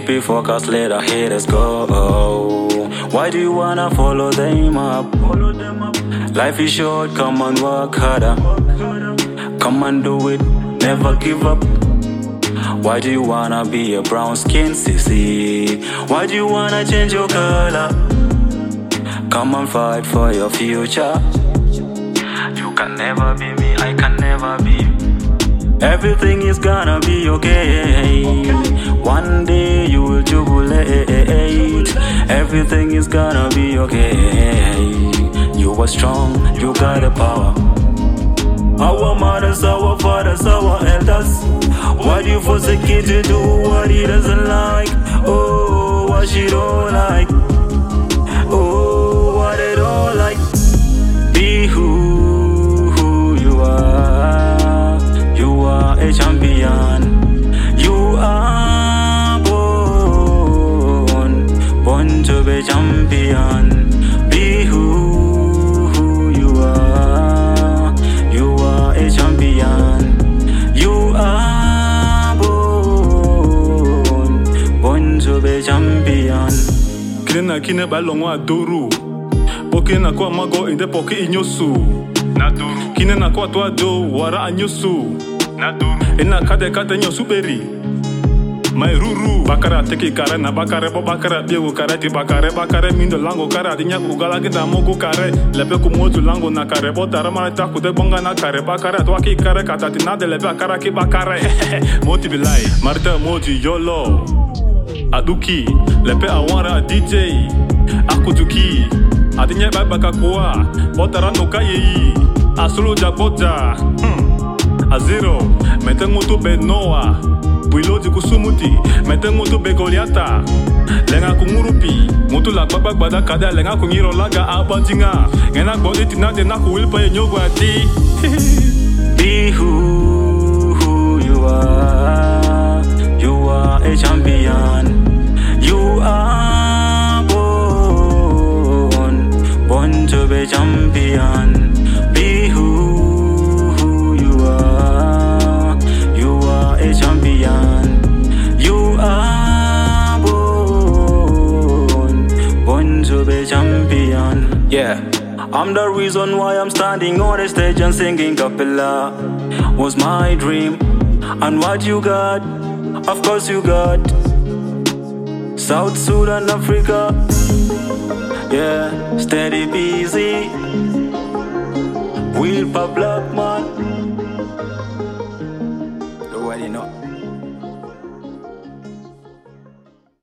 Keep it focused, let the haters go. Why do you wanna follow them up? Life is short, come on, work harder. Come and do it, never give up. Why do you wanna be a brown skin sissy? Why do you wanna change your color? Come and fight for your future. You can never be me, I can never be you. Everything is gonna be okay. One day you will jubilate. Everything is gonna be okay. You are strong, you got the power. Our mothers, our fathers, our elders. Why do you force a kid to do what he doesn't like? Oh, what she don't like. Oh, what they don't like. Be who you are. You are a champion. You are born to be champion. Be who you are. You are a champion. You are born to be champion. Kina kine balongo adoru. Poke na kwa mago inde poke inyosu. Naduru. Kine na kwa toa do wara anyosu. Naduru. Ina kade nyosu beri. Mai ruru. Bakara teki kare na bakare bo bakara biegu kare ti bakare mindo lango kare adinya kugala kita mogu kare. Lepe kumoju lango na kare bo taramara takude bonga na kare bakare atwa ki kare katati na de lepe akara ki bakare. Moti bilai. Marta moji yolo. Aduki, lepe awara DJ, akutuki, adinya baka kuwa, botara no kayeyi, asulu jaboja, azero, metengo to be Noah, builodi kusumuti, metengo to be Goliata, lenga kungurupi, mutu la bada kada lenga kungiro laga abadinga, ngena bodi tinade na kuwilpa yenyogo ati. Be who you are. You are a champion. You are born to be champion. Be who you are. You are a champion. You are born to be champion. Yeah, I'm the reason why I'm standing on the stage and singing cappella. Was my dream, and what you got? Of course you got South Sudan, Africa. Yeah, steady busy. Will pa black man. Nobody know.